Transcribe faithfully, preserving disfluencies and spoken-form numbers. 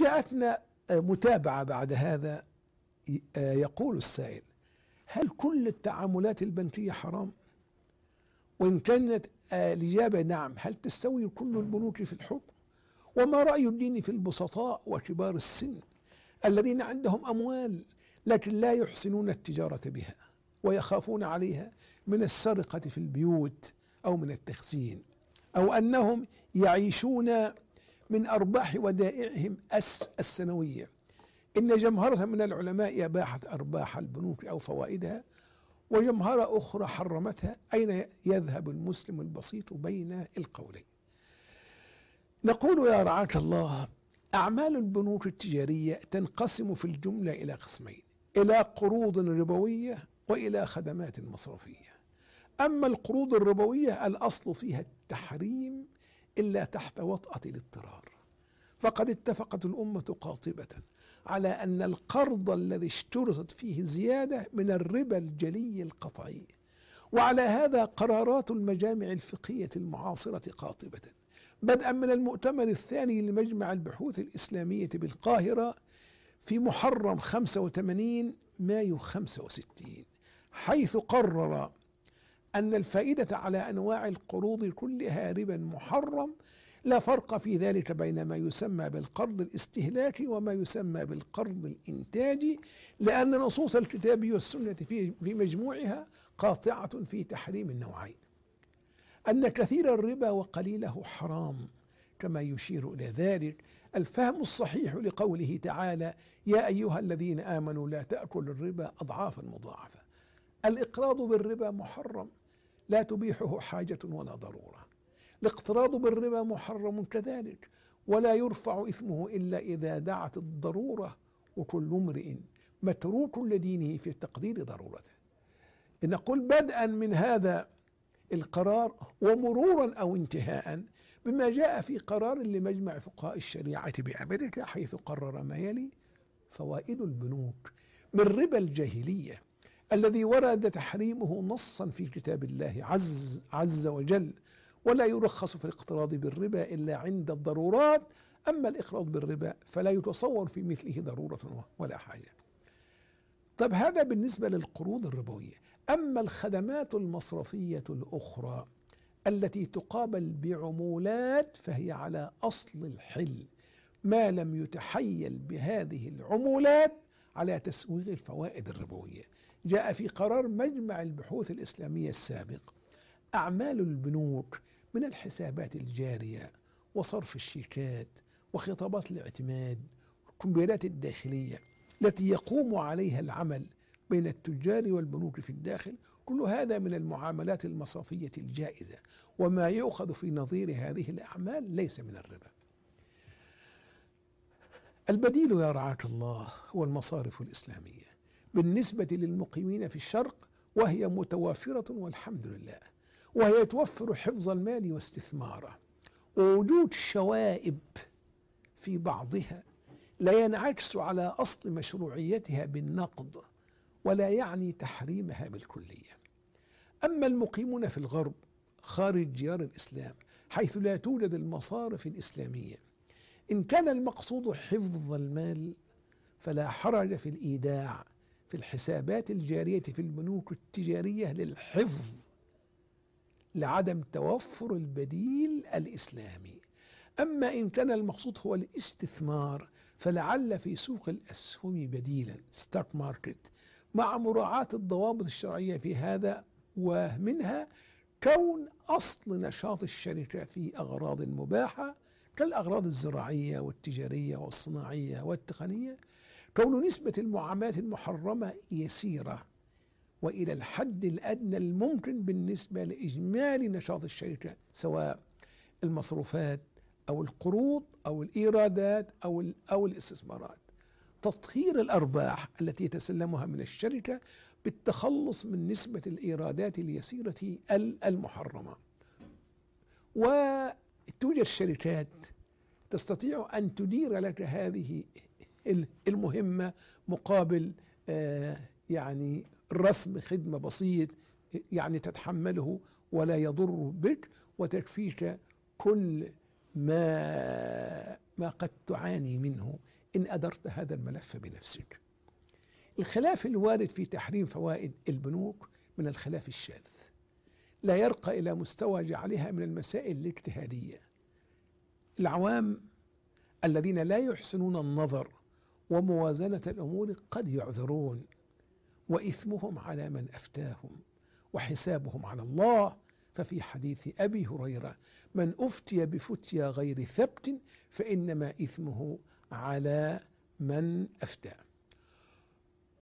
جاءتنا متابعة بعد هذا. يقول السائل: هل كل التعاملات البنكية حرام؟ وإن كانت الإجابة نعم، هل تستوي كل البنوك في الحكم؟ وما رأي الدين في البسطاء وكبار السن الذين عندهم أموال لكن لا يحسنون التجارة بها ويخافون عليها من السرقة في البيوت أو من التخزين، أو أنهم يعيشون من أرباح ودائعهم السنوية؟ إن جمهرة من العلماء أباحت أرباح البنوك أو فوائدها، وجمهرة أخرى حرمتها. أين يذهب المسلم البسيط بين القولين؟ نقول يا رعاك الله: أعمال البنوك التجارية تنقسم في الجملة إلى قسمين: إلى قروض ربوية وإلى خدمات مصرفية. أما القروض الربوية الأصل فيها التحريم إلا تحت وطأة الاضطرار، فقد اتفقت الأمة قاطبة على أن القرض الذي اشترطت فيه زيادة من الربا الجلي القطعي، وعلى هذا قرارات المجامع الفقهية المعاصرة قاطبة، بدءا من المؤتمر الثاني لمجمع البحوث الإسلامية بالقاهرة في محرم خمسة وثمانين مايو خمسة وستين، حيث قرر أن الفائدة على أنواع القروض كلها ربا محرم، لا فرق في ذلك بين ما يسمى بالقرض الاستهلاكي وما يسمى بالقرض الإنتاجي، لأن نصوص الكتاب والسنة في في مجموعها قاطعة في تحريم النوعين. أن كثير الربا وقليله حرام، كما يشير إلى ذلك الفهم الصحيح لقوله تعالى: يا أيها الذين آمنوا لا تأكلوا الربا أضعافا مضاعفة. الإقراض بالربا محرم، لا تبيحه حاجة ولا ضرورة. الاقتراض بالربا محرم كذلك، ولا يرفع إثمه إلا إذا دعت الضرورة، وكل امرئ متروك لدينه في تقدير ضرورته. نقول بدءا من هذا القرار ومرورا أو انتهاء بما جاء في قرار لمجمع فقهاء الشريعة بأمريكا، حيث قرر ما يلي: فوائد البنوك من ربا الجاهلية الذي ورد تحريمه نصا في كتاب الله عز, عز وجل، ولا يرخص في الاقتراض بالربا إلا عند الضرورات. أما الإقراض بالربا فلا يتصور في مثله ضرورة ولا حاجة. طب هذا بالنسبة للقروض الربوية. أما الخدمات المصرفية الأخرى التي تقابل بعمولات فهي على أصل الحل، ما لم يتحيل بهذه العمولات على تسويغ الفوائد الربوية. جاء في قرار مجمع البحوث الإسلامية السابق: أعمال البنوك من الحسابات الجارية وصرف الشيكات وخطابات الاعتماد والكمبيالات الداخلية التي يقوم عليها العمل بين التجار والبنوك في الداخل، كل هذا من المعاملات المصرفية الجائزة، وما يؤخذ في نظير هذه الأعمال ليس من الربا. البديل يا رعاك الله هو المصارف الإسلامية بالنسبة للمقيمين في الشرق، وهي متوافرة والحمد لله، وهي توفر حفظ المال واستثماره، ووجود شوائب في بعضها لا ينعكس على أصل مشروعيتها بالنقد، ولا يعني تحريمها بالكلية. أما المقيمون في الغرب خارج ديار الإسلام حيث لا توجد المصارف الإسلامية، إن كان المقصود حفظ المال فلا حرج في الإيداع في الحسابات الجارية في البنوك التجارية للحفظ لعدم توفر البديل الإسلامي. أما إن كان المقصود هو الاستثمار فلعل في سوق الأسهم بديلا ستوك ماركت، مع مراعاة الضوابط الشرعية في هذا، ومنها كون أصل نشاط الشركة في أغراض مباحة كالأغراض الزراعية والتجارية والصناعية والتقنية، كون نسبة المعاملات المحرمة يسيرة وإلى الحد الأدنى الممكن بالنسبة لإجمالي نشاط الشركة، سواء المصروفات أو القروض أو الإيرادات أو أو الاستثمارات. تطهير الأرباح التي يتسلمها من الشركة بالتخلص من نسبة الإيرادات اليسيرة المحرمة. وتوجد شركات تستطيع أن تدير لك هذه المهمة مقابل آه يعني رسم خدمة بسيط يعني تتحمله ولا يضر بك، وتكفيك كل ما ما قد تعاني منه إن أدرت هذا الملف بنفسك. الخلاف الوارد في تحريم فوائد البنوك من الخلاف الشاذ، لا يرقى إلى مستوى جعلها من المسائل الاجتهادية. العوام الذين لا يحسنون النظر وموازنة الأمور قد يعذرون، وإثمهم على من أفتاهم وحسابهم على الله. ففي حديث أبي هريرة: من أفتي بفتيا غير ثبت فإنما إثمه على من أفتى.